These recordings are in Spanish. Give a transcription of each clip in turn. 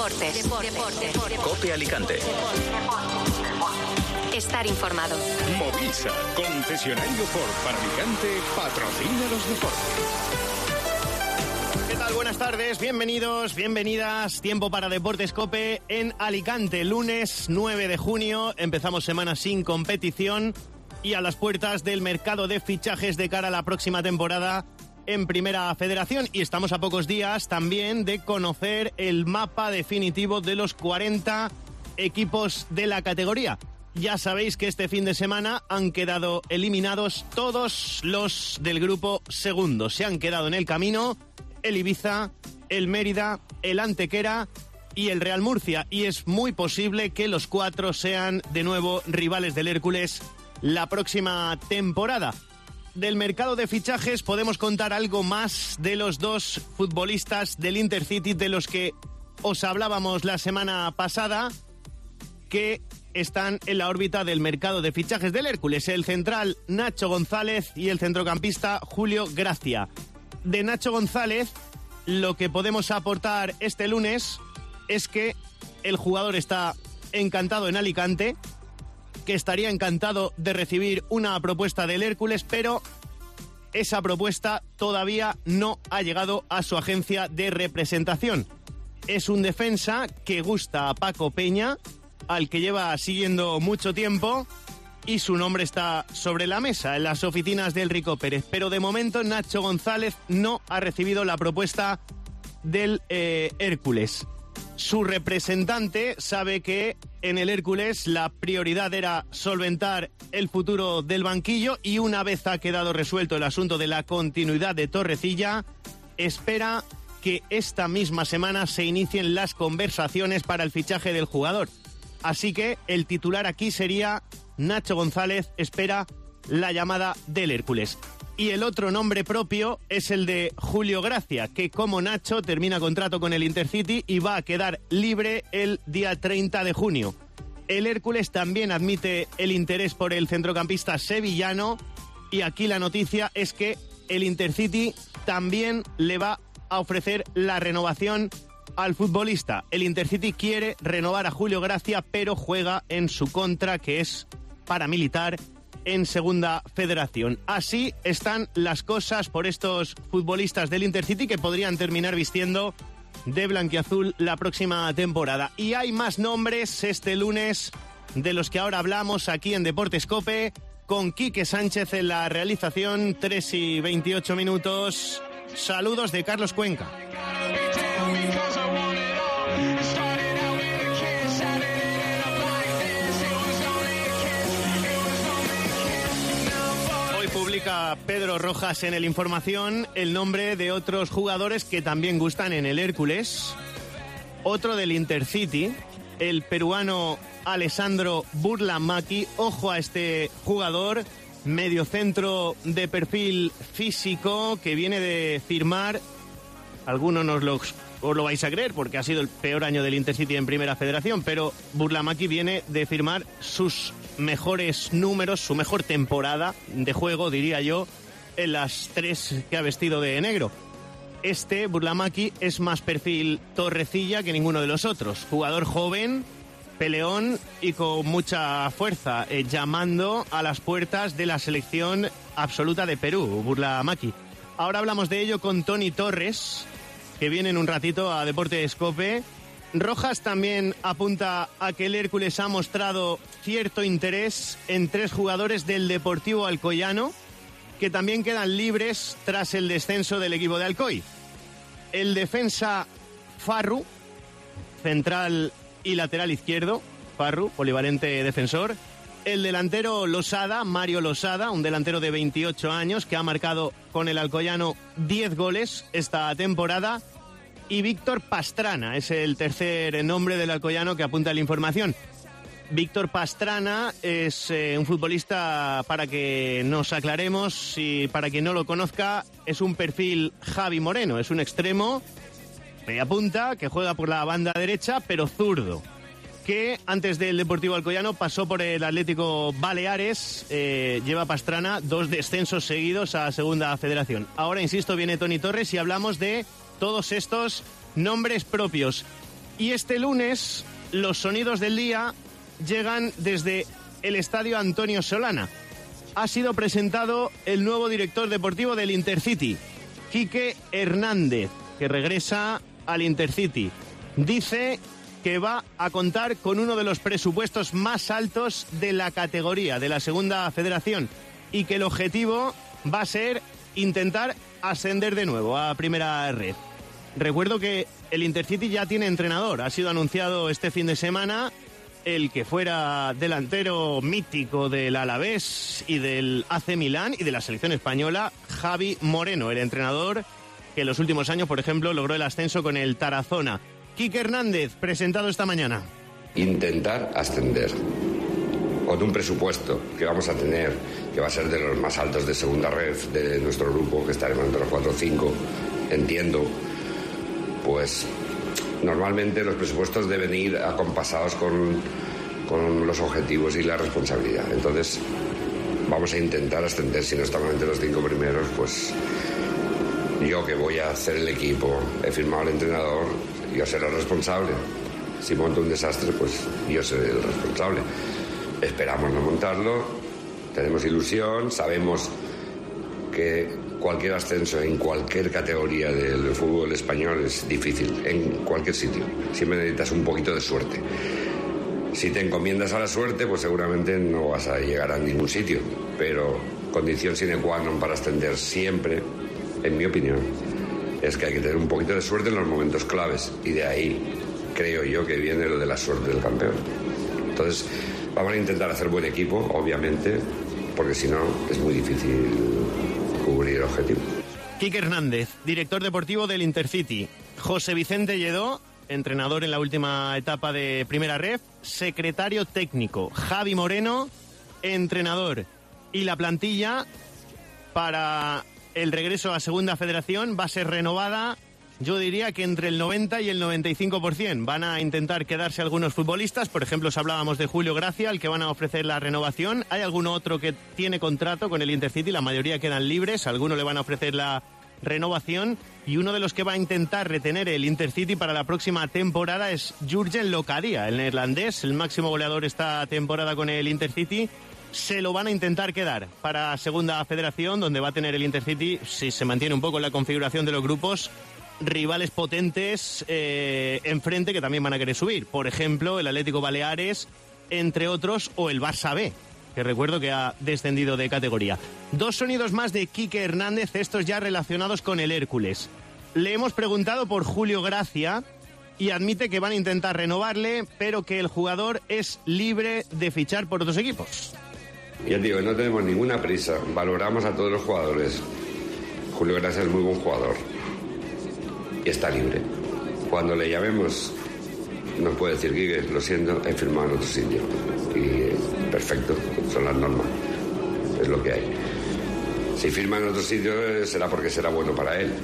Deportes. COPE Alicante. Estar informado. Movisa, concesionario Ford para Alicante, patrocina los deportes. ¿Qué tal? Buenas tardes, bienvenidos, bienvenidas. Tiempo para Deportes COPE en Alicante. Lunes 9 de junio, empezamos semana sin competición y a las puertas del mercado de fichajes de cara a la próxima temporada en Primera Federación. Y estamos a pocos días también de conocer el mapa definitivo de los 40 equipos de la categoría. Ya sabéis que este fin de semana han quedado eliminados todos los del grupo segundo. Se han quedado en el camino el Ibiza, el Mérida, el Antequera y el Real Murcia. Y es muy posible que los 4 sean de nuevo rivales del Hércules la próxima temporada. Del mercado de fichajes podemos contar algo más de los 2 futbolistas del Intercity de los que os hablábamos la semana pasada, que están en la órbita del mercado de fichajes del Hércules, el central Nacho González y el centrocampista Julio Gracia. De Nacho González, lo que podemos aportar este lunes es que el jugador está encantado en Alicante, que estaría encantado de recibir una propuesta del Hércules, pero esa propuesta todavía no ha llegado a su agencia de representación. Es un defensa que gusta a Paco Peña, al que lleva siguiendo mucho tiempo, y su nombre está sobre la mesa en las oficinas del Rico Pérez. Pero de momento Nacho González no ha recibido la propuesta del Hércules. Su representante sabe que en el Hércules la prioridad era solventar el futuro del banquillo y una vez ha quedado resuelto el asunto de la continuidad de Torrecilla, espera que esta misma semana se inicien las conversaciones para el fichaje del jugador. Así que el titular aquí sería: Nacho González espera la llamada del Hércules. Y el otro nombre propio es el de Julio Gracia, que como Nacho termina contrato con el Intercity y va a quedar libre el día 30 de junio. El Hércules también admite el interés por el centrocampista sevillano y aquí la noticia es que el Intercity también le va a ofrecer la renovación al futbolista. El Intercity quiere renovar a Julio Gracia, pero juega en su contra, que es paramilitar en Segunda Federación. Así están las cosas por estos futbolistas del Intercity que podrían terminar vistiendo de blanquiazul la próxima temporada. Y hay más nombres este lunes de los que ahora hablamos aquí en Deportes COPE, con Quique Sánchez en la realización. 3:28. Saludos de Carlos Cuenca. Publica Pedro Rojas en el Información el nombre de otros jugadores que también gustan en el Hércules. Otro del Intercity, el peruano Alessandro Burlamaqui. Ojo a este jugador, mediocentro de perfil físico, que viene de firmar, algunos os lo vais a creer porque ha sido el peor año del Intercity en Primera Federación, pero Burlamaqui viene de firmar sus mejores números, su mejor temporada de juego, diría yo, en las 3 que ha vestido de negro. Este Burlamaqui es más perfil Torrecilla que ninguno de los otros. Jugador joven, peleón y con mucha fuerza, llamando a las puertas de la selección absoluta de Perú, Burlamaqui. Ahora hablamos de ello con Tony Torres, que viene en un ratito a Deportes COPE. Rojas también apunta a que el Hércules ha mostrado cierto interés en 3 jugadores del Deportivo Alcoyano, que también quedan libres tras el descenso del equipo de Alcoy. El defensa Farru, central y lateral izquierdo, Farru, polivalente defensor. El delantero Losada, Mario Losada, un delantero de 28 años que ha marcado con el Alcoyano 10 goles esta temporada. Y Víctor Pastrana es el tercer nombre del Alcoyano que apunta a la información. Víctor Pastrana es un futbolista, para que nos aclaremos y para quien no lo conozca, es un perfil Javi Moreno, es un extremo media punta que juega por la banda derecha pero zurdo, que antes del Deportivo Alcoyano pasó por el Atlético Baleares. Lleva Pastrana 2 descensos seguidos a Segunda Federación. Ahora, insisto, viene Tony Torres y hablamos de todos estos nombres propios. Y este lunes los sonidos del día llegan desde el estadio Antonio Solana. Ha sido presentado el nuevo director deportivo del Intercity, Quique Hernández, que regresa al Intercity. Dice que va a contar con uno de los presupuestos más altos de la categoría, de la Segunda Federación, y que el objetivo va a ser intentar ascender de nuevo a Primera Red. Recuerdo que el Intercity ya tiene entrenador. Ha sido anunciado este fin de semana el que fuera delantero mítico del Alavés y del AC Milán y de la selección española, Javi Moreno, el entrenador que en los últimos años, por ejemplo, logró el ascenso con el Tarazona. Quique Hernández, presentado esta mañana. Intentar ascender con un presupuesto que vamos a tener, que va a ser de los más altos de Segunda Red de nuestro grupo, que estaremos entre los 4 o 5, entiendo, pues normalmente los presupuestos deben ir acompasados con los objetivos y la responsabilidad. Entonces vamos a intentar ascender. Si no estamos entre los 5 primeros, pues yo, que voy a hacer el equipo, he firmado al entrenador, yo seré el responsable. Si monto un desastre, pues yo seré el responsable. Esperamos no montarlo, tenemos ilusión, sabemos que cualquier ascenso en cualquier categoría del fútbol español es difícil, en cualquier sitio. Siempre necesitas un poquito de suerte. Si te encomiendas a la suerte, pues seguramente no vas a llegar a ningún sitio. Pero condición sine qua non para ascender siempre, en mi opinión, es que hay que tener un poquito de suerte en los momentos claves. Y de ahí creo yo que viene lo de la suerte del campeón. Entonces vamos a intentar hacer buen equipo, obviamente, porque si no es muy difícil cubrir el objetivo. Quique Hernández, director deportivo del Intercity. José Vicente Lledó, entrenador en la última etapa de Primera Ref. Secretario técnico, Javi Moreno, entrenador. Y la plantilla para el regreso a Segunda Federación va a ser renovada, yo diría que entre el 90 y el 95%. Van a intentar quedarse algunos futbolistas. Por ejemplo, os hablábamos de Julio Gracia, al que van a ofrecer la renovación. Hay alguno otro que tiene contrato con el Intercity, la mayoría quedan libres. Algunos le van a ofrecer la renovación. Y uno de los que va a intentar retener el Intercity para la próxima temporada es Jurgen Locadia, el neerlandés, el máximo goleador esta temporada con el Intercity. Se lo van a intentar quedar para Segunda Federación, donde va a tener el Intercity, si se mantiene un poco la configuración de los grupos, rivales potentes enfrente que también van a querer subir. Por ejemplo, el Atlético Baleares, entre otros, o el Barça B, que recuerdo que ha descendido de categoría. 2 sonidos más de Quique Hernández, estos ya relacionados con el Hércules. Le hemos preguntado por Julio Gracia y admite que van a intentar renovarle, pero que el jugador es libre de fichar por otros equipos. Ya digo, no tenemos ninguna prisa, valoramos a todos los jugadores. Julio Gracia es muy buen jugador y está libre. Cuando le llamemos nos puede decir: Quique, lo siento, he firmado en otro sitio. Y perfecto, son las normas, es lo que hay. Si firma en otro sitio será porque será bueno para él.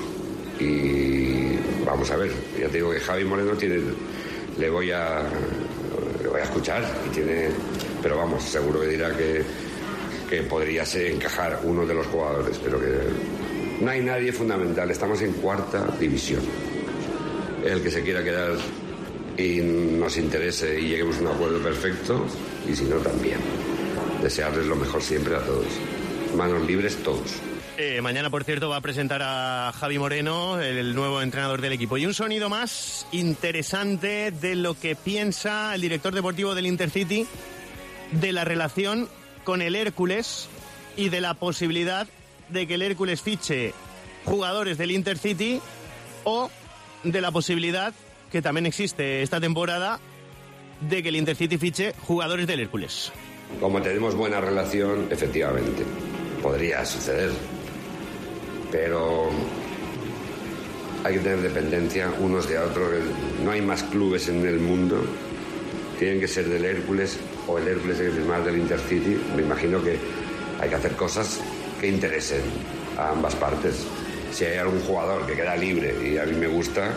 Y vamos a ver, ya te digo que Javi Moreno le voy a escuchar y tiene, pero vamos, seguro que dirá que podría encajar uno de los jugadores, pero que no hay nadie fundamental. Estamos en 4ª división. El que se quiera quedar y nos interese y lleguemos a un acuerdo perfecto, y si no, también. Desearles lo mejor siempre a todos. Manos libres todos. Mañana, por cierto, va a presentar a Javi Moreno, el nuevo entrenador del equipo. Y un sonido más interesante de lo que piensa el director deportivo del Intercity de la relación con el Hércules y de la posibilidad de que el Hércules fiche jugadores del Intercity, o de la posibilidad, que también existe esta temporada, de que el Intercity fiche jugadores del Hércules. Como tenemos buena relación, efectivamente, podría suceder. Pero hay que tener dependencia unos de otros. No hay más clubes en el mundo. Tienen que ser del Hércules, o el Hércules tiene que firmar del Intercity. Me imagino que hay que hacer cosas que interesen a ambas partes. Si hay algún jugador que queda libre y a mí me gusta,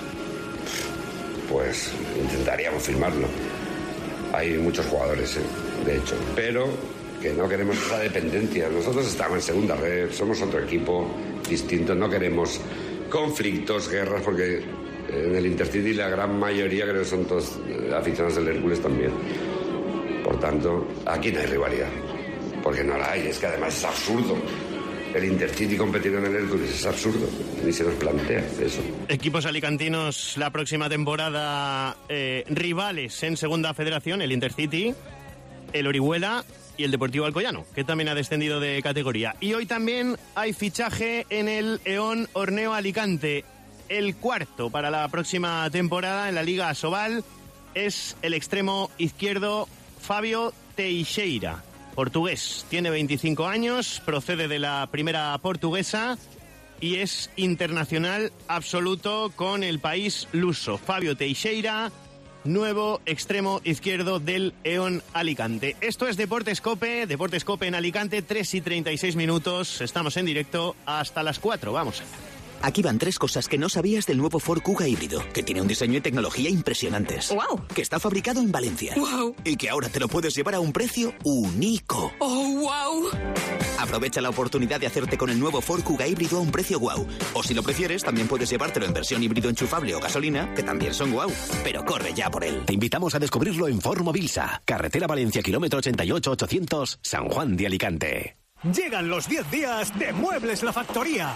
pues intentaríamos firmarlo. Hay muchos jugadores, de hecho, pero que no queremos esa dependencia. Nosotros estamos en Segunda Red, somos otro equipo distinto, no queremos conflictos, guerras, porque en el Intercity la gran mayoría creo que son todos aficionados del Hércules también. Por tanto, aquí no hay rivalidad, porque no la hay, es que además es absurdo. El Intercity competiendo en el Hércules es absurdo, ni se nos plantea eso. Equipos alicantinos la próxima temporada, rivales en Segunda Federación, el Intercity, el Orihuela y el Deportivo Alcoyano, que también ha descendido de categoría. Y hoy también hay fichaje en el EON Orneo Alicante. El cuarto para la próxima temporada en la Liga Asobal es el extremo izquierdo Fabio Teixeira, portugués. Tiene 25 años, procede de la primera portuguesa y es internacional absoluto con el país luso. Fabio Teixeira, nuevo extremo izquierdo del EON Alicante. Esto es Deportes Cope en Alicante, 3:36. Estamos en directo hasta las 4. Vamos allá. Aquí van 3 cosas que no sabías del nuevo Ford Kuga híbrido, que tiene un diseño y tecnología impresionantes. ¡Wow! Que está fabricado en Valencia. ¡Wow! Y que ahora te lo puedes llevar a un precio único. ¡Oh, wow! Aprovecha la oportunidad de hacerte con el nuevo Ford Kuga híbrido a un precio guau. O si lo prefieres, también puedes llevártelo en versión híbrido enchufable o gasolina, que también son guau. Pero corre ya por él. Te invitamos a descubrirlo en Ford Mobilsa, carretera Valencia, kilómetro 88-800, San Juan de Alicante. Llegan los 10 días de Muebles La Factoría.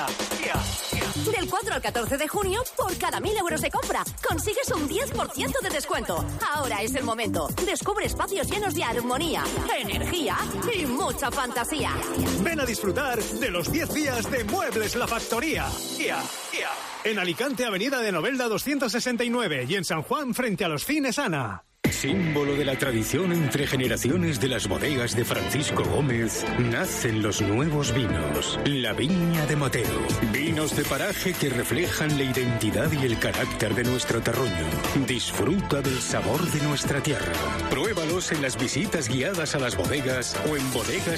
Del 4 al 14 de junio, por cada 1.000 euros de compra, consigues un 10% de descuento. Ahora es el momento. Descubre espacios llenos de armonía, energía y mucha fantasía. Ven a disfrutar de los 10 días de Muebles La Factoría. En Alicante, Avenida de Novelda 269 y en San Juan, frente a los Cines Ana. Símbolo de la tradición entre generaciones de las bodegas de Francisco Gómez, nacen los nuevos vinos. La Viña de Motero. Vinos de paraje que reflejan la identidad y el carácter de nuestro terruño. Disfruta del sabor de nuestra tierra. Pruébalos en las visitas guiadas a las bodegas o en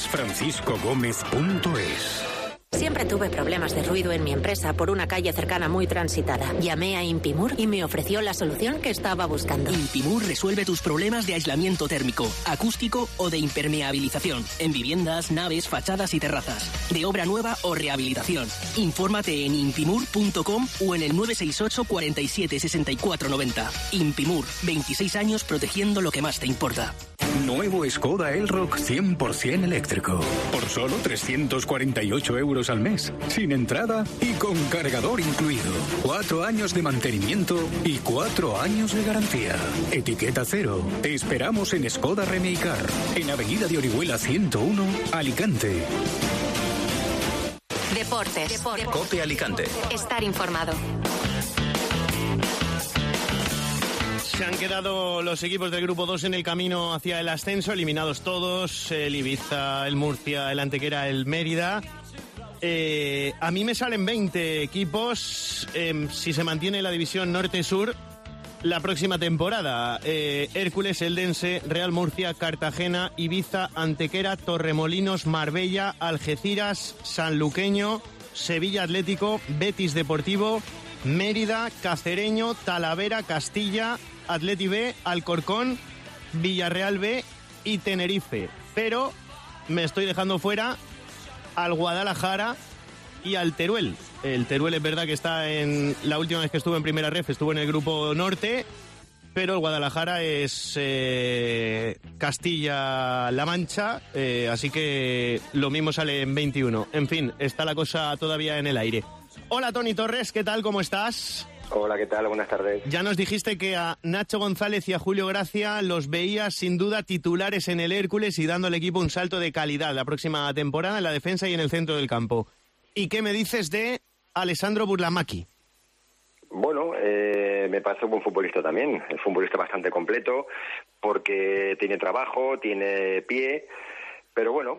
bodegasfranciscogomez.es. Siempre tuve problemas de ruido en mi empresa por una calle cercana muy transitada. Llamé a Impimur y me ofreció la solución que estaba buscando. Impimur resuelve tus problemas de aislamiento térmico, acústico o de impermeabilización en viviendas, naves, fachadas y terrazas, de obra nueva o rehabilitación. Infórmate en impimur.com o en el 968 47 64 90. Impimur, 26 años protegiendo lo que más te importa. Nuevo Skoda Elroq 100% eléctrico. Por solo 348 euros al mes. Sin entrada y con cargador incluido. 4 años de mantenimiento y 4 años de garantía. Etiqueta cero. Te esperamos en Skoda Remeicar. En Avenida de Orihuela 101, Alicante. Deportes. Cope Alicante. Estar informado. Se han quedado los equipos del Grupo 2 en el camino hacia el ascenso, eliminados todos, el Ibiza, el Murcia, el Antequera, el Mérida. A mí me salen 20 equipos si se mantiene la división norte-sur la próxima temporada. Hércules, Eldense, Real Murcia, Cartagena, Ibiza, Antequera, Torremolinos, Marbella, Algeciras, Sanluqueño, Sevilla Atlético, Betis Deportivo, Mérida, Cacereño, Talavera, Castilla, Atleti B, Alcorcón, Villarreal B y Tenerife. Pero me estoy dejando fuera al Guadalajara y al Teruel. El Teruel es verdad que está en... La última vez que estuvo en Primera Ref estuvo en el Grupo Norte, pero el Guadalajara es Castilla-La Mancha, así que lo mismo sale en 21. En fin, está la cosa todavía en el aire. Hola Toni Torres, ¿qué tal? ¿Cómo estás? Hola, ¿qué tal? Buenas tardes. Ya nos dijiste que a Nacho González y a Julio Gracia los veías sin duda titulares en el Hércules y dando al equipo un salto de calidad la próxima temporada en la defensa y en el centro del campo. ¿Y qué me dices de Alessandro Burlamaqui? Bueno, me parece un buen futbolista también. Es un futbolista bastante completo porque tiene trabajo, tiene pie. Pero bueno,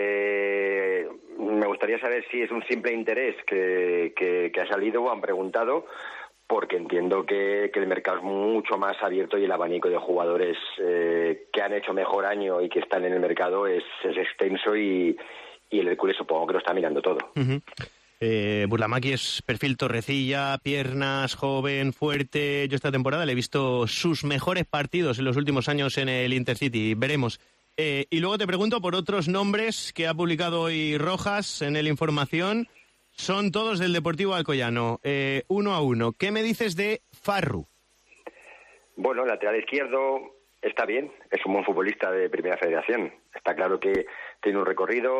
me gustaría saber si es un simple interés que ha salido o han preguntado, porque entiendo que el mercado es mucho más abierto y el abanico de jugadores que han hecho mejor año y que están en el mercado es extenso y el Hércules supongo que lo está mirando todo. Uh-huh. Burlamaqui es perfil Torrecilla, piernas, joven, fuerte. Yo esta temporada le he visto sus mejores partidos en los últimos años en el Intercity. Veremos. Y luego te pregunto por otros nombres que ha publicado hoy Rojas en el Información. son todos del Deportivo Alcoyano, 1-1. ¿Qué me dices de Farru? Bueno, lateral izquierdo está bien, es un buen futbolista de Primera Federación. Está claro que tiene un recorrido,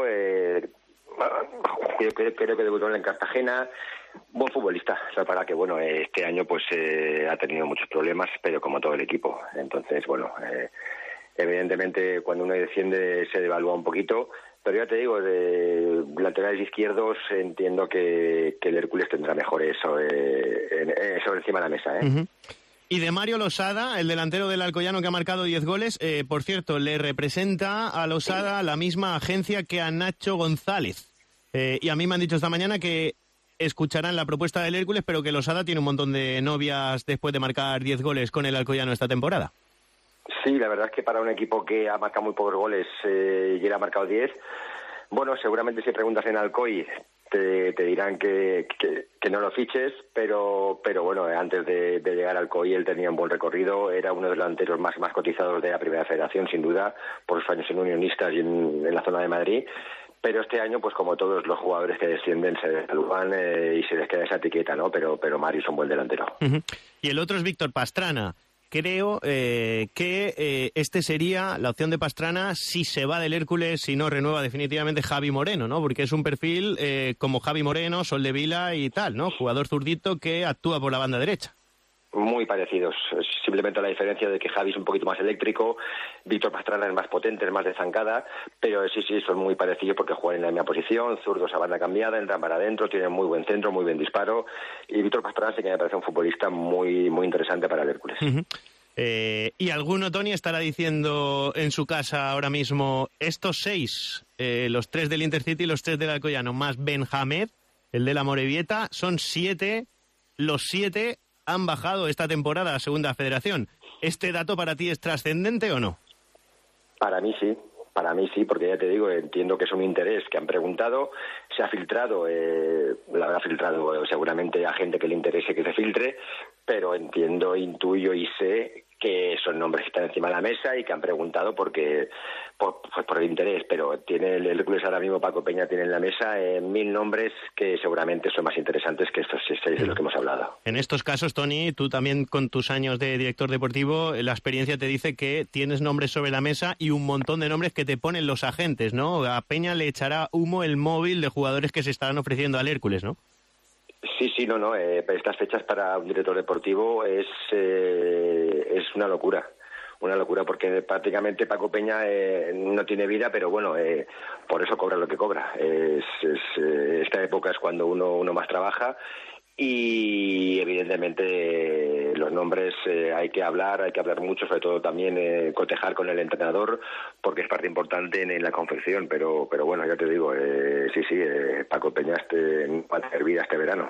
yo creo que debutó en Cartagena, buen futbolista. O sea, para que, bueno, este año pues ha tenido muchos problemas, pero como todo el equipo. Entonces, bueno, evidentemente cuando uno desciende se devalúa un poquito, pero ya te digo, de laterales izquierdos entiendo que el Hércules tendrá mejores sobre encima de la mesa, ¿eh? Uh-huh. Y de Mario Losada, el delantero del Alcoyano que ha marcado 10 goles, por cierto, le representa a Losada la misma agencia que a Nacho González. Y a mí me han dicho esta mañana que escucharán la propuesta del Hércules, pero que Losada tiene un montón de novias después de marcar 10 goles con el Alcoyano esta temporada. Sí, la verdad es que para un equipo que ha marcado muy pocos goles y él ha marcado 10, bueno, seguramente si preguntas en Alcoy te dirán que no lo fiches, pero bueno, antes de llegar al Alcoy él tenía un buen recorrido, era uno de los delanteros más cotizados de la Primera Federación, sin duda, por sus años en Unionistas y en la zona de Madrid. Pero este año, pues como todos los jugadores que descienden, se devalúan y se les queda esa etiqueta, ¿no? Pero Mario es un buen delantero. Uh-huh. Y el otro es Víctor Pastrana. Creo que este sería la opción de Pastrana si se va del Hércules, si no renueva definitivamente Javi Moreno, ¿no? Porque es un perfil como Javi Moreno, Soldevila y tal, ¿no? Jugador zurdito que actúa por la banda derecha. Muy parecidos, simplemente la diferencia de que Javi es un poquito más eléctrico, Víctor Pastrana es más potente, es más de zancada, pero sí, son muy parecidos porque juegan en la misma posición, zurdos a banda cambiada, entran para adentro, tienen muy buen centro, muy buen disparo, y Víctor Pastrana sí que me parece un futbolista muy interesante para el Hércules. Uh-huh. Y alguno, Tony, estará diciendo en su casa ahora mismo, estos 6, los 3 del Intercity y los 3 del Alcoyano, más Benjamed, el de la Morevieta, son 7, los 7 han bajado esta temporada a Segunda Federación. ¿Este dato para ti es trascendente o no? Para mí sí, porque ya te digo, entiendo que es un interés que han preguntado, se ha filtrado, la habrá filtrado seguramente a gente que le interese que se filtre, pero entiendo, intuyo y sé que son nombres que están encima de la mesa y que han preguntado por el interés, pero tiene el Hércules ahora mismo, Paco Peña tiene en la mesa 1000 nombres que seguramente son más interesantes que estos 6 de los que hemos hablado. En estos casos, Tony, tú también con tus años de director deportivo, la experiencia te dice que tienes nombres sobre la mesa y un montón de nombres que te ponen los agentes, ¿no? A Peña le echará humo el móvil de jugadores que se estarán ofreciendo al Hércules, ¿no? Sí, no, estas fechas para un director deportivo es una locura porque prácticamente Paco Peña no tiene vida, pero bueno, por eso cobra lo que cobra. Esta época es cuando uno más trabaja y evidentemente los nombres hay que hablar mucho, sobre todo también cotejar con el entrenador porque es parte importante en la confección, pero bueno, ya te digo, Paco Peña va a tener vida este verano.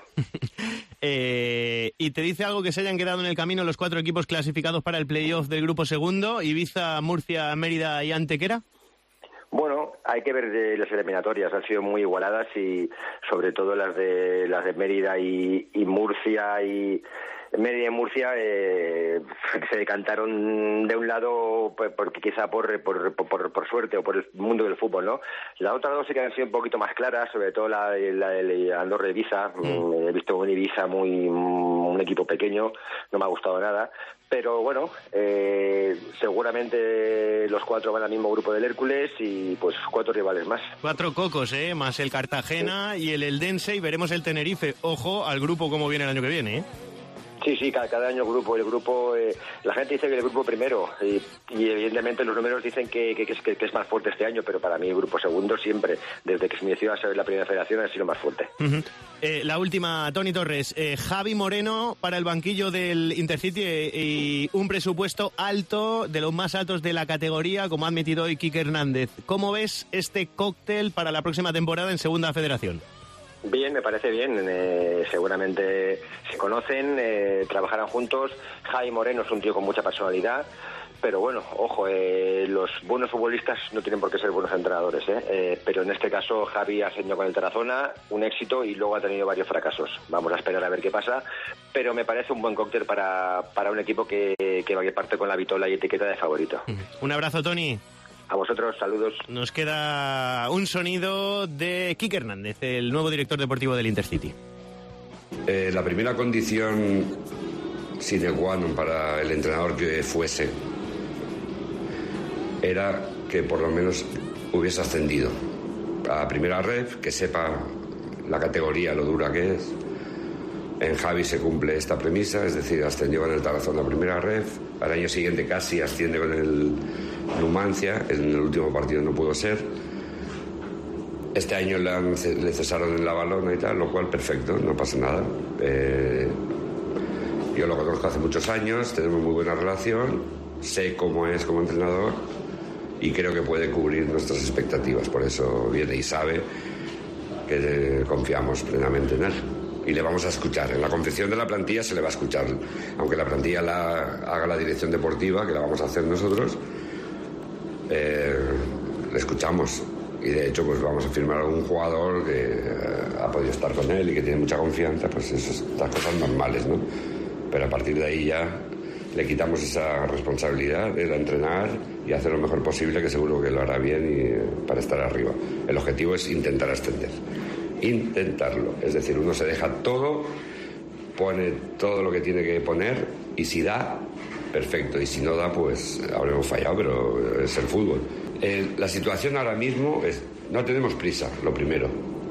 ¿Y te dice algo que se hayan quedado en el camino los 4 equipos clasificados para el playoff del grupo segundo, Ibiza, Murcia, Mérida y Antequera? Bueno, hay que ver las eliminatorias, han sido muy igualadas y sobre todo las de Mérida y Murcia y Mérida y Murcia se decantaron de un lado porque quizá por suerte o por el mundo del fútbol, ¿no? Las otras dos sí que han sido un poquito más claras, sobre todo la de Andorra Ibiza. He visto un Ibiza un equipo pequeño, no me ha gustado nada. Pero bueno, seguramente los 4 van al mismo grupo del Hércules y pues 4 rivales más. 4 cocos, más el Cartagena y el Eldense y veremos el Tenerife. Ojo al grupo como viene el año que viene, Sí, cada año el grupo, la gente dice que el grupo primero y evidentemente los números dicen que es más fuerte este año, pero para mí el grupo segundo siempre, desde que se inició a ser la Primera Federación, ha sido más fuerte. Uh-huh. La última, Tony Torres, Javi Moreno para el banquillo del Intercity y un presupuesto alto, de los más altos de la categoría, como ha admitido hoy Quique Hernández. ¿Cómo ves este cóctel para la próxima temporada en Segunda Federación? Bien, me parece bien. Seguramente se conocen, trabajarán juntos. Javi Moreno es un tío con mucha personalidad, pero bueno, ojo, los buenos futbolistas no tienen por qué ser buenos entrenadores, pero en este caso Javi ha seguido con el Tarazona, un éxito y luego ha tenido varios fracasos. Vamos a esperar a ver qué pasa, pero me parece un buen cóctel para un equipo que parte con la vitola y etiqueta de favorito. Un abrazo, Tony. A vosotros, saludos. Nos queda un sonido de Quique Hernández, el nuevo director deportivo del Intercity. La primera condición sine qua non para el entrenador que fuese era que por lo menos hubiese ascendido a primera ref, que sepa la categoría, lo dura que es. En Javi se cumple esta premisa, es decir, ascendió con el Tarazona a primera ref, al año siguiente casi asciende con el Numancia, en el último partido no pudo ser. Este año le cesaron en la Balona y tal, lo cual perfecto, no pasa nada. Yo lo conozco hace muchos años, tenemos muy buena relación, sé cómo es como entrenador y creo que puede cubrir nuestras expectativas, por eso viene y sabe que confiamos plenamente en él. Y le vamos a escuchar. En la confección de la plantilla se le va a escuchar. Aunque la plantilla la haga la dirección deportiva, que la vamos a hacer nosotros, le escuchamos. Y de hecho, pues vamos a firmar a un jugador que ha podido estar con él y que tiene mucha confianza, pues estas cosas normales, ¿no? Pero a partir de ahí ya le quitamos esa responsabilidad de entrenar y hacer lo mejor posible, que seguro que lo hará bien y para estar arriba. El objetivo es intentar ascender. Intentarlo, es decir, uno se deja todo, pone todo lo que tiene que poner y si da, perfecto, y si no da, pues habremos fallado, pero es el fútbol. La situación ahora mismo es, no tenemos prisa, lo primero.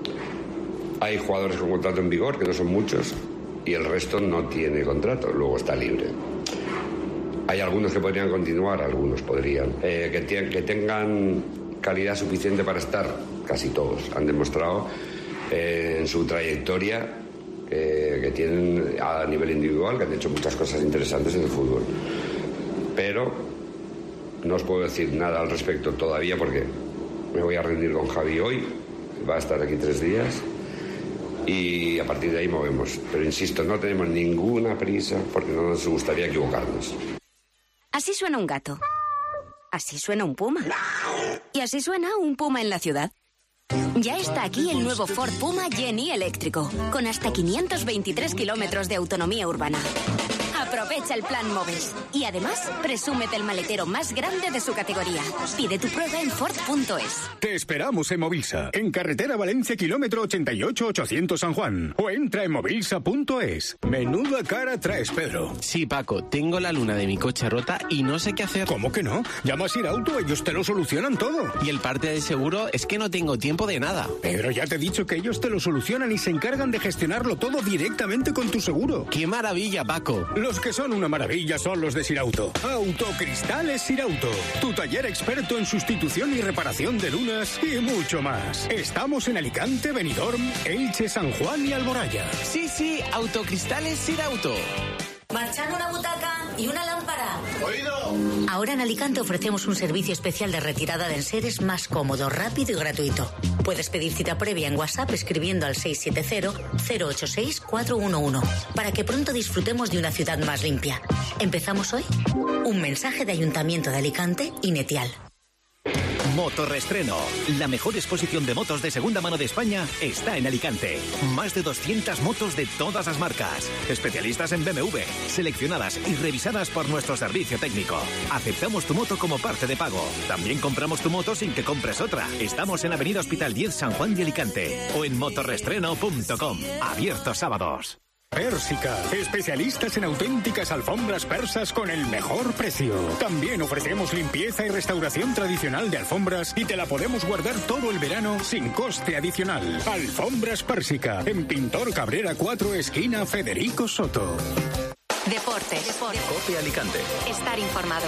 Hay jugadores con contrato en vigor, que no son muchos, y el resto no tiene contrato, luego está libre. Hay algunos que podrían continuar, algunos podrían, que tengan calidad suficiente para estar, casi todos han demostrado en su trayectoria que tienen a nivel individual, que han hecho muchas cosas interesantes en el fútbol. Pero no os puedo decir nada al respecto todavía porque me voy a reunir con Javi hoy, va a estar aquí 3 días y a partir de ahí movemos. Pero insisto, no tenemos ninguna prisa porque no nos gustaría equivocarnos. Así suena un gato. Así suena un puma. Y así suena un puma en la ciudad. Ya está aquí el nuevo Ford Puma Gen-E eléctrico, con hasta 523 kilómetros de autonomía urbana. Aprovecha el plan Moves y además presúmete el maletero más grande de su categoría. Pide tu prueba en Ford.es. Te esperamos en Movilsa, en carretera Valencia, kilómetro 88-800 San Juan. O entra en movilsa.es. Menuda cara traes, Pedro. Sí, Paco, tengo la luna de mi coche rota y no sé qué hacer. ¿Cómo que no? Llama a Sirauto, ellos te lo solucionan todo. Y el parte de seguro es que no tengo tiempo de nada. Pedro, ya te he dicho que ellos te lo solucionan y se encargan de gestionarlo todo directamente con tu seguro. ¡Qué maravilla, Paco! Los que son una maravilla son los de Sirauto. Autocristales Sirauto, tu taller experto en sustitución y reparación de lunas y mucho más. Estamos en Alicante, Benidorm, Elche, San Juan y Alboraya. Sí, Autocristales Sirauto. Marchar una butaca y una lámpara. ¡Oído! Ahora en Alicante ofrecemos un servicio especial de retirada de enseres más cómodo, rápido y gratuito. Puedes pedir cita previa en WhatsApp escribiendo al 670-086-411 para que pronto disfrutemos de una ciudad más limpia. ¿Empezamos hoy? Un mensaje de Ayuntamiento de Alicante y Netial. Motorreestreno, la mejor exposición de motos de segunda mano de España está en Alicante. Más de 200 motos de todas las marcas. Especialistas en BMW, seleccionadas y revisadas por nuestro servicio técnico. Aceptamos tu moto como parte de pago. También compramos tu moto sin que compres otra. Estamos en Avenida Hospital 10, San Juan de Alicante. O en motorreestreno.com. Abiertos sábados. Pérsica, especialistas en auténticas alfombras persas con el mejor precio. También ofrecemos limpieza y restauración tradicional de alfombras y te la podemos guardar todo el verano sin coste adicional. Alfombras Pérsica, en Pintor Cabrera 4, esquina Federico Soto. Deportes. COPE Alicante. Estar informado.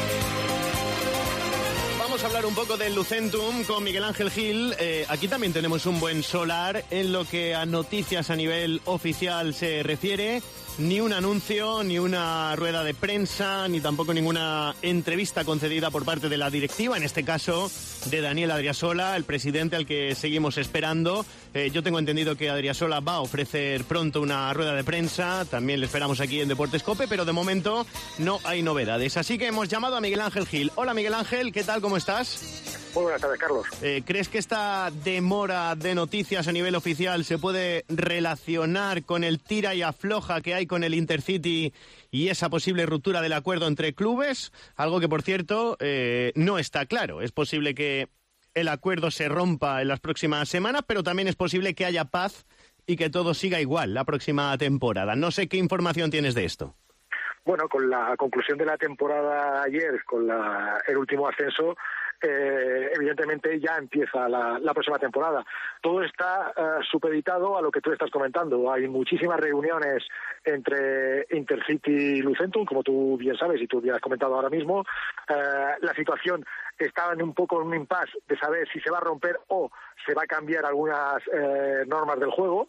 Vamos a hablar un poco del Lucentum con Miguel Ángel Gil. Aquí también tenemos un buen solar en lo que a noticias a nivel oficial se refiere. Ni un anuncio, ni una rueda de prensa, ni tampoco ninguna entrevista concedida por parte de la directiva, en este caso de Daniel Adriasola, el presidente al que seguimos esperando. Yo tengo entendido que Adriasola va a ofrecer pronto una rueda de prensa, también le esperamos aquí en Deportes COPE, pero de momento no hay novedades. Así que hemos llamado a Miguel Ángel Gil. Hola Miguel Ángel, ¿qué tal? ¿Cómo estás? Muy buenas tardes, Carlos. ¿Crees que esta demora de noticias a nivel oficial se puede relacionar con el tira y afloja que hay con el Intercity y esa posible ruptura del acuerdo entre clubes? Algo que, por cierto, no está claro. Es posible que el acuerdo se rompa en las próximas semanas, pero también es posible que haya paz y que todo siga igual la próxima temporada. No sé qué información tienes de esto. Bueno, con la conclusión de la temporada ayer, con el último ascenso, evidentemente ya empieza la próxima temporada. Todo está supeditado a lo que tú estás comentando. Hay muchísimas reuniones entre Intercity y Lucentum, como tú bien sabes y tú ya has comentado ahora mismo. La situación está un poco en un impasse de saber si se va a romper o se va a cambiar algunas normas del juego,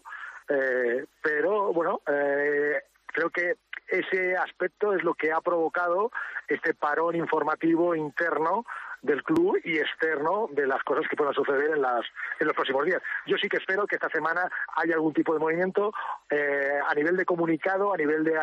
pero bueno, creo que ese aspecto es lo que ha provocado este parón informativo interno del club y externo de las cosas que puedan suceder en los próximos días. Yo sí que espero que esta semana haya algún tipo de movimiento a nivel de comunicado, a nivel de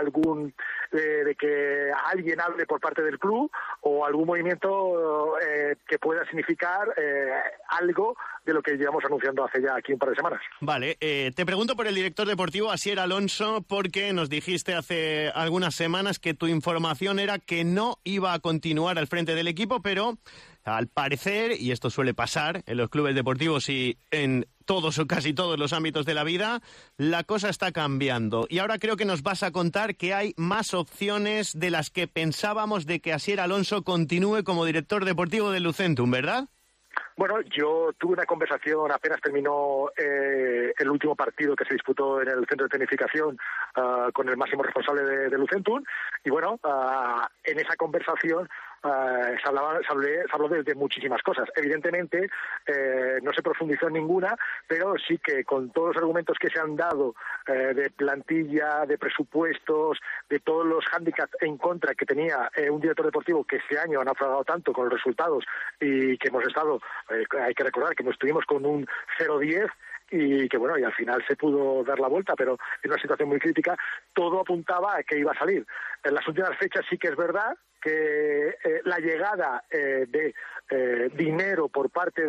de que alguien hable por parte del club o algún movimiento que pueda significar algo de lo que llevamos anunciando hace ya aquí un par de semanas. Vale, te pregunto por el director deportivo Asier Alonso, porque nos dijiste hace algunas semanas que tu información era que no iba a continuar al frente del equipo, pero al parecer, y esto suele pasar en los clubes deportivos y en todos o casi todos los ámbitos de la vida, la cosa está cambiando. Y ahora creo que nos vas a contar que hay más opciones de las que pensábamos de que Asier Alonso continúe como director deportivo del Lucentum, ¿verdad? Bueno, yo tuve una conversación, apenas terminó el último partido que se disputó en el centro de tecnificación con el máximo responsable de Lucentum, y bueno, en esa conversación se habló de muchísimas cosas. Evidentemente no se profundizó en ninguna, pero sí que con todos los argumentos que se han dado de plantilla, de presupuestos, de todos los hándicaps en contra que tenía un director deportivo que este año ha naufragado tanto con los resultados y que hemos estado, hay que recordar que estuvimos con un 0-10 y que bueno, y al final se pudo dar la vuelta, pero en una situación muy crítica, todo apuntaba a que iba a salir. En las últimas fechas sí que es verdad que la llegada de dinero por parte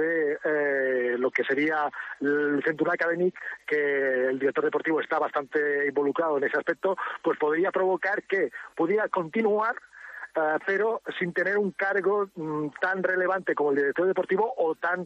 de lo que sería el Centrum Academic, que el director deportivo está bastante involucrado en ese aspecto, pues podría provocar que pudiera continuar, pero sin tener un cargo tan relevante como el director deportivo o tan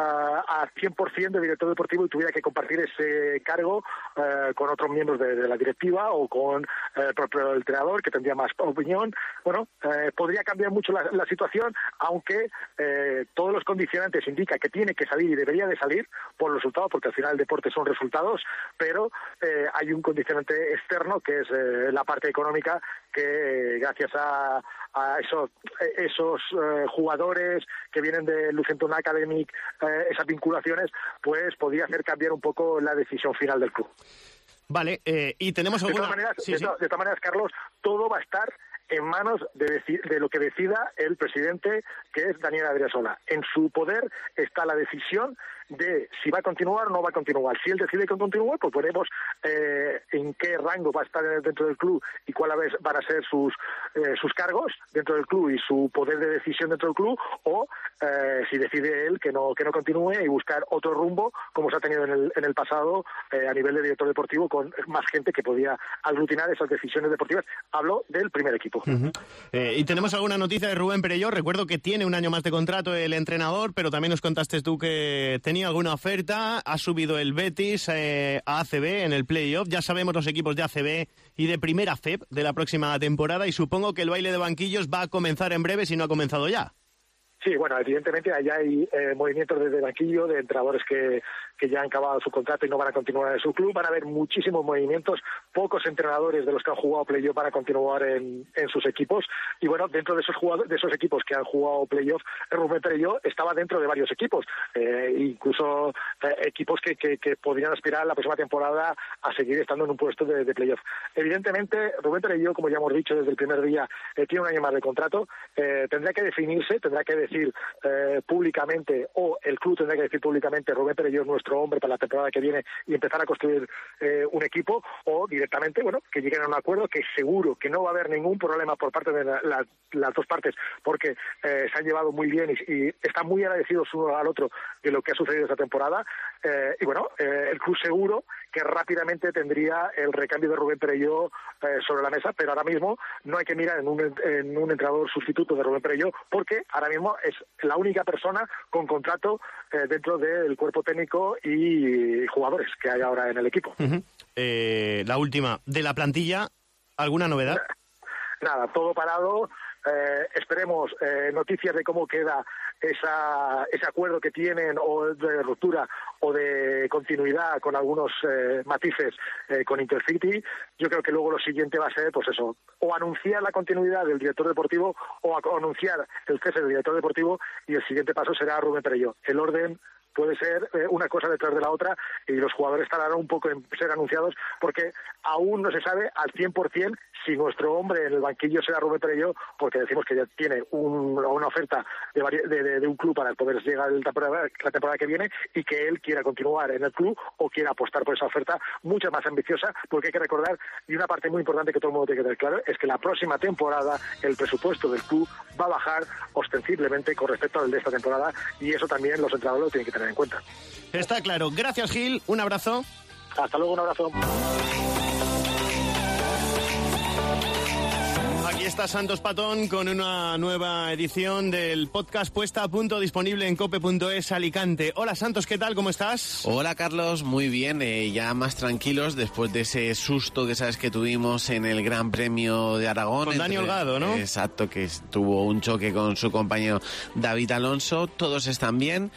a 100% de director deportivo y tuviera que compartir ese cargo con otros miembros de la directiva o con el propio entrenador, que tendría más opinión. Bueno, podría cambiar mucho la situación, aunque todos los condicionantes indican que tiene que salir y debería de salir por los resultados, porque al final el deporte son resultados, pero hay un condicionante externo que es la parte económica, que gracias a esos jugadores que vienen de Lucentum Academic, esas vinculaciones, pues podría hacer cambiar un poco la decisión final del club. Vale, y tenemos alguna... De todas maneras, Carlos, todo va a estar en manos de lo que decida el presidente, que es Daniel Adriasola. En su poder está la decisión de si va a continuar o no va a continuar. Si él decide que continúe, pues veremos en qué rango va a estar dentro del club y cuáles van a ser sus cargos dentro del club y su poder de decisión dentro del club, o si decide él que no continúe y buscar otro rumbo, como se ha tenido en el pasado a nivel de director deportivo, con más gente que podía aglutinar esas decisiones deportivas. Hablo del primer equipo. Y tenemos alguna noticia de Rubén Perelló. Recuerdo que tiene un año más de contrato el entrenador, pero también nos contaste tú que tenía alguna oferta. Ha subido el Betis a ACB en el playoff. Ya sabemos los equipos de ACB y de Primera FEB de la próxima temporada, y supongo que el baile de banquillos va a comenzar en breve, si no ha comenzado ya. Sí, bueno, evidentemente allá hay movimientos desde banquillo de entrenadores que ya han acabado su contrato y no van a continuar en su club. Van a haber muchísimos movimientos, pocos entrenadores de los que han jugado playoff van a continuar en sus equipos. Y bueno, dentro de esos equipos que han jugado playoff, Rubén Perelló estaba dentro de varios equipos, incluso equipos que podrían aspirar la próxima temporada a seguir estando en un puesto de playoff. Evidentemente, Rubén Perelló, como ya hemos dicho desde el primer día, tiene un año más de contrato. Tendrá que definirse, tendrá que decir públicamente, o el club tendrá que decir públicamente, Rubén Perelló es nuestro hombre para la temporada que viene, y empezar a construir un equipo, o directamente, bueno, que lleguen a un acuerdo que seguro que no va a haber ningún problema por parte de las dos partes, porque se han llevado muy bien y están muy agradecidos uno al otro de lo que ha sucedido esta temporada, y bueno, el club seguro que rápidamente tendría el recambio de Rubén Perelló sobre la mesa, pero ahora mismo no hay que mirar en un entrenador sustituto de Rubén Perelló, porque ahora mismo es la única persona con contrato dentro del cuerpo técnico y jugadores que hay ahora en el equipo. La última, de la plantilla, ¿alguna novedad? Nada, todo parado. Esperemos noticias de cómo queda ese acuerdo que tienen, o de ruptura o de continuidad con algunos matices con Intercity. Yo creo que luego lo siguiente va a ser, pues eso, o anunciar la continuidad del director deportivo o anunciar el cese del director deportivo, y el siguiente paso será Rubén Perelló. El orden puede ser una cosa detrás de la otra, y los jugadores tardarán un poco en ser anunciados, porque aún no se sabe al 100% si nuestro hombre en el banquillo será Rubén Perelló, porque decimos que ya tiene una oferta de un club para poder llegar la temporada que viene, y que él quiera continuar en el club o quiera apostar por esa oferta mucho más ambiciosa, porque hay que recordar, y una parte muy importante que todo el mundo tiene que tener claro, es que la próxima temporada el presupuesto del club va a bajar ostensiblemente con respecto al de esta temporada, y eso también los entrenadores lo tienen que tener en cuenta. Está claro. Gracias, Gil. Un abrazo. Hasta luego, un abrazo. Aquí está Santos Patón con una nueva edición del podcast puesta a punto, disponible en cope.es Alicante. Hola Santos, ¿qué tal? ¿Cómo estás? Hola Carlos, muy bien, ya más tranquilos después de ese susto que sabes que tuvimos en el Gran Premio de Aragón. Con Dani Holgado, ¿no? Exacto, que tuvo un choque con su compañero David Alonso. Todos están bien.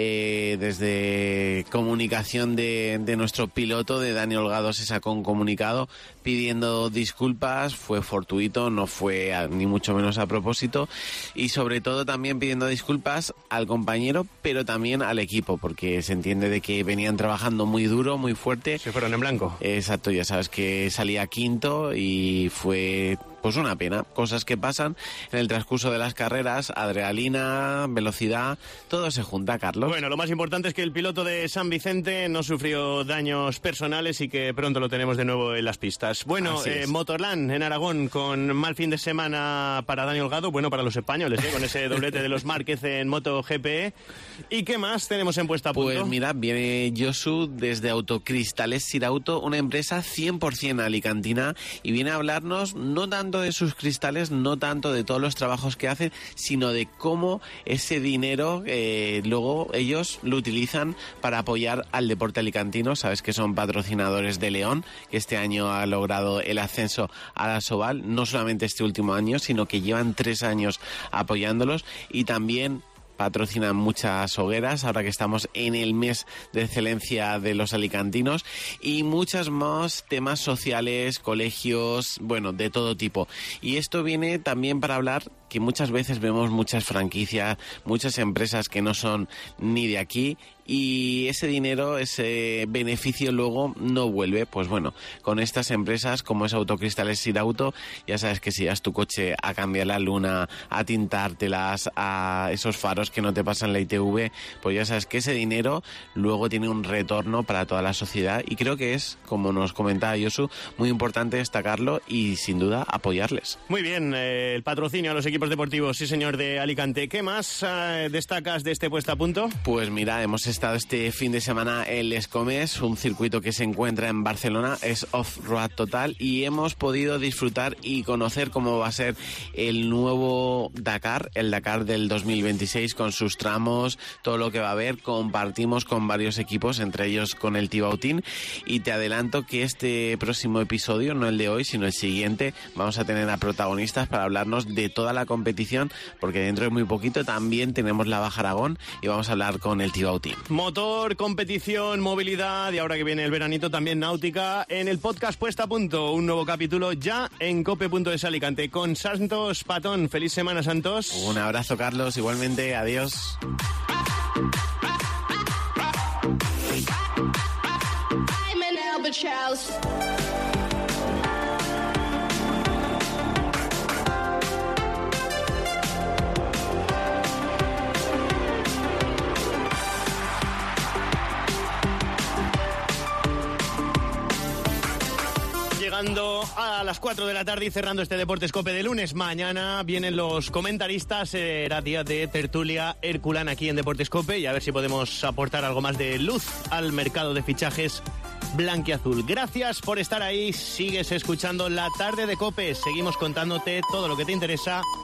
Desde comunicación de nuestro piloto, de Dani Holgado, se sacó un comunicado pidiendo disculpas. Fue fortuito, no fue ni mucho menos a propósito, y sobre todo también pidiendo disculpas al compañero, pero también al equipo, porque se entiende de que venían trabajando muy duro, muy fuerte. Se fueron en blanco. Exacto, ya sabes que salía quinto y fue pues una pena, cosas que pasan en el transcurso de las carreras, adrenalina, velocidad, todo se junta, Carlos. Bueno, lo más importante es que el piloto de San Vicente no sufrió daños personales y que pronto lo tenemos de nuevo en las pistas. Bueno, Motorland en Aragón, con mal fin de semana para Dani Holgado, bueno, para los españoles, con ese doblete de los Márquez en MotoGP. ¿Y qué más tenemos en puesta a punto? Pues mira, viene Josu desde Autocristales Sirauto, una empresa 100% alicantina, y viene a hablarnos no tanto de sus cristales, no tanto de todos los trabajos que hacen, sino de cómo ese dinero luego ellos lo utilizan para apoyar al deporte alicantino. Sabes que son patrocinadores de León, que este año ha logrado el ascenso a la Sobal, no solamente este último año, sino que llevan 3 años apoyándolos, y también patrocinan muchas hogueras, ahora que estamos en el mes de excelencia de los alicantinos, y muchos más temas sociales, colegios, bueno, de todo tipo. Y esto viene también para hablar que muchas veces vemos muchas franquicias, muchas empresas que no son ni de aquí, y ese dinero, ese beneficio luego no vuelve. Pues bueno, con estas empresas como es Autocristales Sirauto, ya sabes que si vas tu coche a cambiar la luna, a tintártelas, a esos faros que no te pasan la ITV, pues ya sabes que ese dinero luego tiene un retorno para toda la sociedad, y creo que es, como nos comentaba Josu, muy importante destacarlo y sin duda apoyarles. Muy bien, el patrocinio a los equipos deportivos, sí señor, de Alicante. ¿Qué más destacas de este puesta a punto? Pues mira, hemos estado este fin de semana en Les Comes, un circuito que se encuentra en Barcelona, es off-road total, y hemos podido disfrutar y conocer cómo va a ser el nuevo Dakar, el Dakar del 2026, con sus tramos, todo lo que va a haber. Compartimos con varios equipos, entre ellos con el Tibautín, y te adelanto que este próximo episodio, no el de hoy, sino el siguiente, vamos a tener a protagonistas para hablarnos de toda la competición, porque dentro de muy poquito también tenemos la Baja Aragón y vamos a hablar con el Tibautín. Motor, competición, movilidad, y ahora que viene el veranito también náutica, en el podcast puesta a punto, un nuevo capítulo ya en cope.es Alicante con Santos Patón. Feliz semana, Santos. Un abrazo, Carlos, igualmente, adiós. Llegando a las 4 de la tarde y cerrando este Deportes Cope de lunes. Mañana vienen los comentaristas. Será día de tertulia Herculán aquí en Deportes Cope y a ver si podemos aportar algo más de luz al mercado de fichajes blanquiazul. Gracias por estar ahí. Sigues escuchando La Tarde de Cope. Seguimos contándote todo lo que te interesa